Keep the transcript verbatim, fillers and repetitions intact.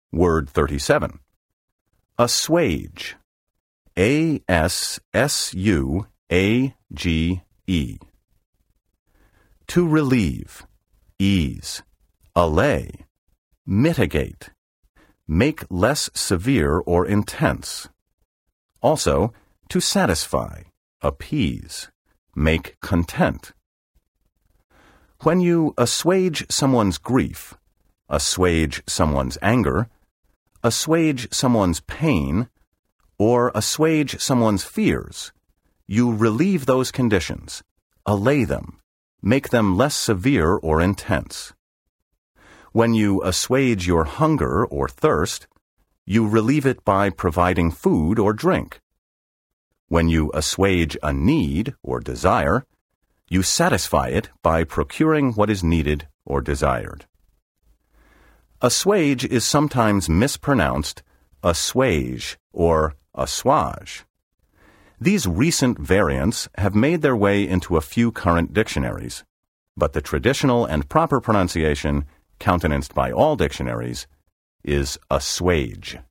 Word thirty-seven. Assuage. A S S U A G E. To relieve, ease, allay, mitigate, make less severe or intense. Also, to satisfy, appease, make content. When you assuage someone's grief, assuage someone's anger, assuage someone's pain, or assuage someone's fears, you relieve those conditions, allay them, make them less severe or intense. When you assuage your hunger or thirst, you relieve it by providing food or drink. When you assuage a need or desire, you satisfy it by procuring what is needed or desired. Assuage is sometimes mispronounced assuage or assuage. These recent variants have made their way into a few current dictionaries, but the traditional and proper pronunciation, countenanced by all dictionaries, is assuage.